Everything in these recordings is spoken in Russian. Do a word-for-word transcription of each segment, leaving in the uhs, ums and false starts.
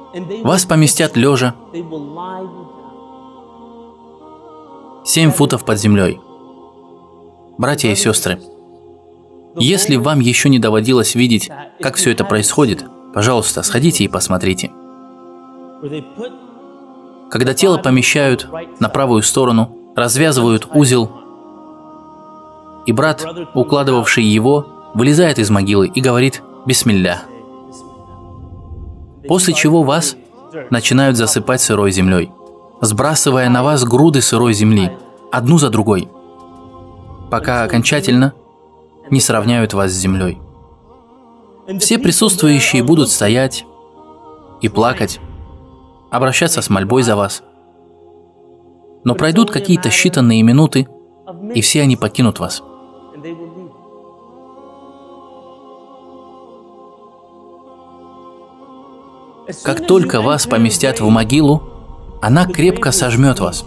Вас поместят лежа семь футов под землей. Братья и сестры, если вам еще не доводилось видеть, как все это происходит, пожалуйста, сходите и посмотрите. Когда тело помещают на правую сторону, развязывают узел, и брат, укладывавший его, вылезает из могилы и говорит «Бисмилля», после чего вас начинают засыпать сырой землей, сбрасывая на вас груды сырой земли, одну за другой, пока окончательно не сравняют вас с землей. Все присутствующие будут стоять и плакать, обращаться с мольбой за вас. Но пройдут какие-то считанные минуты, и все они покинут вас. Как только вас поместят в могилу, она крепко сожмет вас.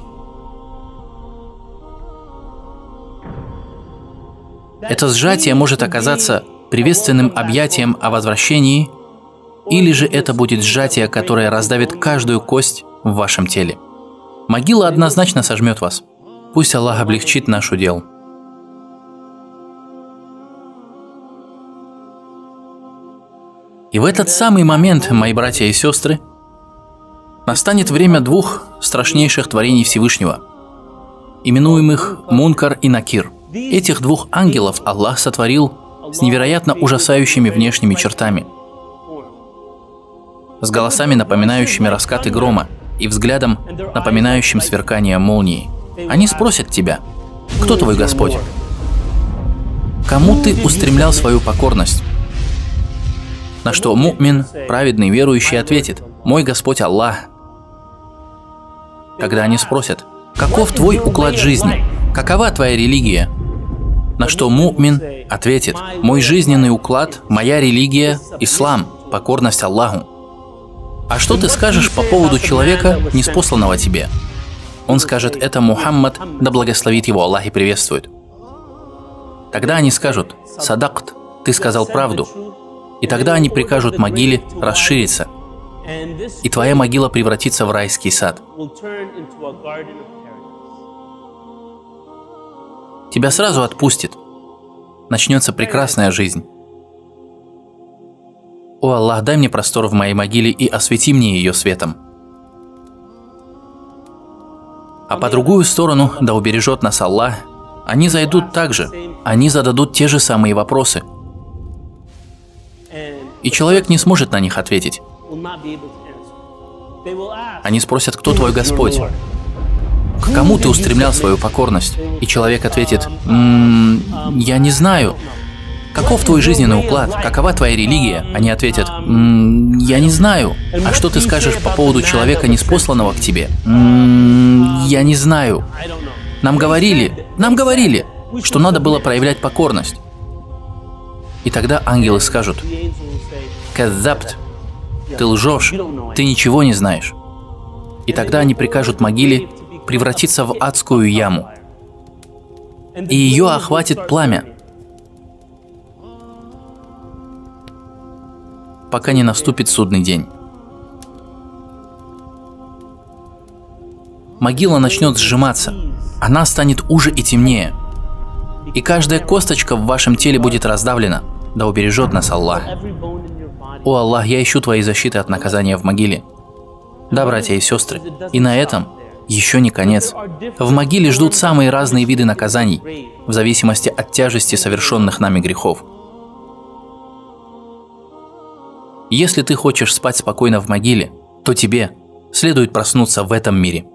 Это сжатие может оказаться приветственным объятием о возвращении, или же это будет сжатие, которое раздавит каждую кость в вашем теле. Могила однозначно сожмет вас. Пусть Аллах облегчит наш удел. И в этот самый момент, мои братья и сестры, настанет время двух страшнейших творений Всевышнего, именуемых Мункар и Накир. Этих двух ангелов Аллах сотворил с невероятно ужасающими внешними чертами, с голосами, напоминающими раскаты грома, и взглядом, напоминающим сверкание молнии. Они спросят тебя: «Кто твой Господь? Кому ты устремлял свою покорность?» На что му'мин, праведный верующий, ответит: «Мой Господь Аллах». Когда они спросят: «Каков твой уклад жизни? Какова твоя религия?» На что му'мин ответит: «Мой жизненный уклад, моя религия – ислам, покорность Аллаху». «А что ты скажешь по поводу человека, ниспосланного тебе?» Он скажет: «Это Мухаммад, да благословит его Аллах и приветствует». Тогда они скажут: «Садакт, ты сказал правду». И тогда они прикажут могиле расшириться, и твоя могила превратится в райский сад. Тебя сразу отпустит. Начнется прекрасная жизнь. О Аллах, дай мне простор в моей могиле и освети мне ее светом. А по другую сторону, да убережет нас Аллах, они зайдут также, они зададут те же самые вопросы. И человек не сможет на них ответить. Они спросят: «Кто твой Господь? К кому ты устремлял свою покорность?» И человек ответит: «М-м, я не знаю». «Каков твой жизненный уклад? Какова твоя религия?» Они ответят: «М-м, я не знаю». «А что ты скажешь по поводу человека, ниспосланного к тебе?» «М-м, я не знаю». Нам говорили, нам говорили, что надо было проявлять покорность. И тогда ангелы скажут: «Каззабт, ты лжешь, ты ничего не знаешь». И тогда они прикажут могиле превратиться в адскую яму, и ее охватит пламя, пока не наступит судный день. Могила начнет сжиматься, она станет уже и темнее, и каждая косточка в вашем теле будет раздавлена, да убережет нас Аллах. О Аллах, я ищу твоей защиты от наказания в могиле. Да, братья и сестры, и на этом еще не конец. В могиле ждут самые разные виды наказаний, в зависимости от тяжести совершенных нами грехов. Если ты хочешь спать спокойно в могиле, то тебе следует проснуться в этом мире.